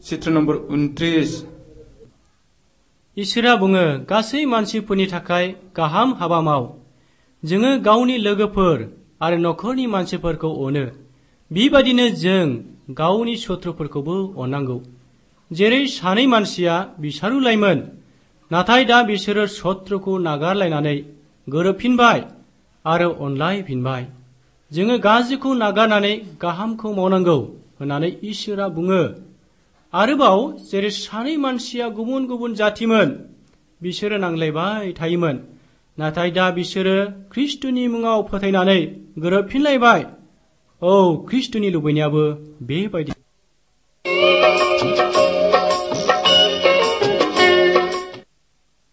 चित्र नम्बर 29। इसोरा बुङो, गासै मानसिफोरनि थाखाय गाहाम हाबा माव। जोङो गावनि लोगोफोर आरो नखरनि मानसिफोरखौ अनो। बेबादिनो जों गावनि शत्रुफोरखौबो अननांगौ। जेरै सानै मानसिया बिसारुलायमोन, नाथाय दा बिसोरो शत्रुखौ नागारलायनानै गोरोबफिनबाय आरो अनलायफिनबाय। जोङो गाज्रिखौ नागारनानै गाहामखौ मावनांगौ होननानै इसोरा बुङो। आरोबाव जेरै सानै मानसिया गुबुन गुबुन जातिमोन, बिसोरो नांलायबाय थायोमोन, नाथाय दा बिसोरो ख्रिस्टनि मुङाव फोथायनानै गोरोबफिनलायबाय। औ, ख्रिस्टनि लुबैनायाबो बेबायदि।